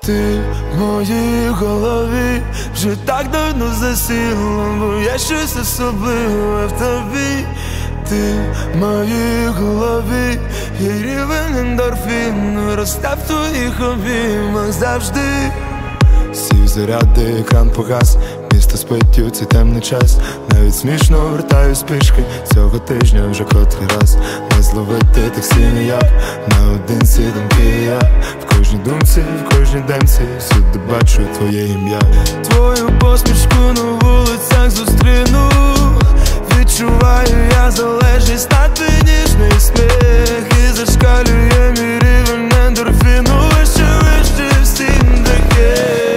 Ти в моїй голові вже так давно засіла, бо є щось особливе в тобі. Ти в моїй голові, і рівень ендорфіну росте в твоїх обіймах завжди. Сів заряди, екран погас, місто спить у цей темний час. Навіть смішно вертаюсь пішки, цього тижня вже котрий раз. Не зловити таксі ніяк, наодинці думки я. В кожній думці, в кожній демці, всюди бачу твоє ім'я. Твою посмішку на вулицях зустріну. Відчуваю я залежність на твій ніжний сміх. І зашкалює мій рівень ендорфіну вище, вище всім таке.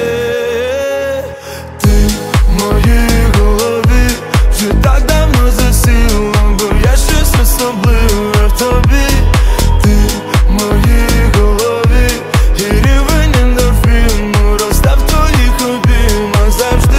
Ти в моїй голові вже так давно засіла, бо є щось особливе в тобі. Ти в моїй голові, і рівень ендорфіну росте в твоїх обіймах завжди.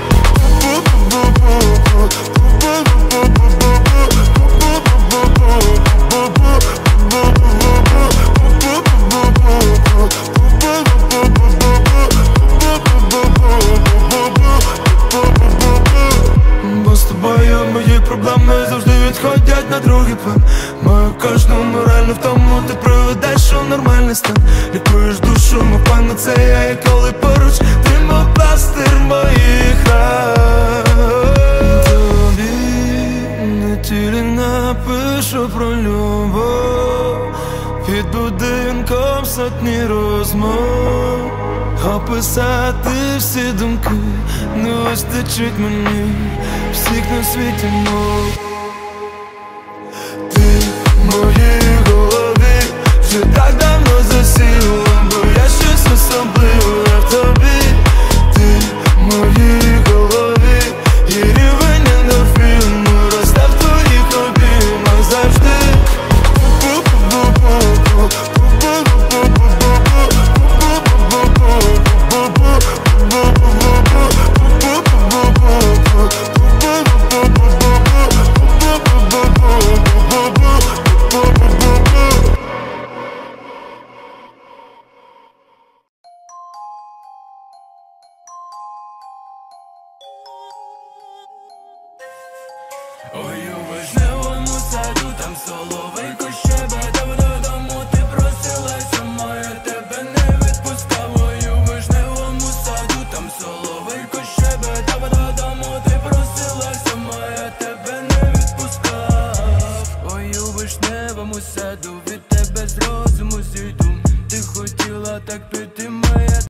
Бо з тобою мої проблеми завжди відходять на другий план. Мою кожну моральну втому ти приведеш у нормальний стан. Лікуєш душу, мов панацея, і коли поруч ти мов пластир моїх ран. Тобі на тілі напишу про любов, під будинком сотні розмов. Описати всі думки не вистачить мені всіх на світі мов. Ти в моїй голові вже так давно засіла, бо є щось особливе в тобі. Ти в моїй голові, і рівень ендорфіну росте в твоїх обіймах завжди. Ой, у вишневому саду, там соловейко щебетав, додому ти просилася, моя тебе не відпускав. Ой, у вишневому саду, там соловейко щебетав, додому ти просилася, моя тебе не відпускав. Ой, у вишневому саду, від тебе з розуму зійду. Ти хотіла так піти, моя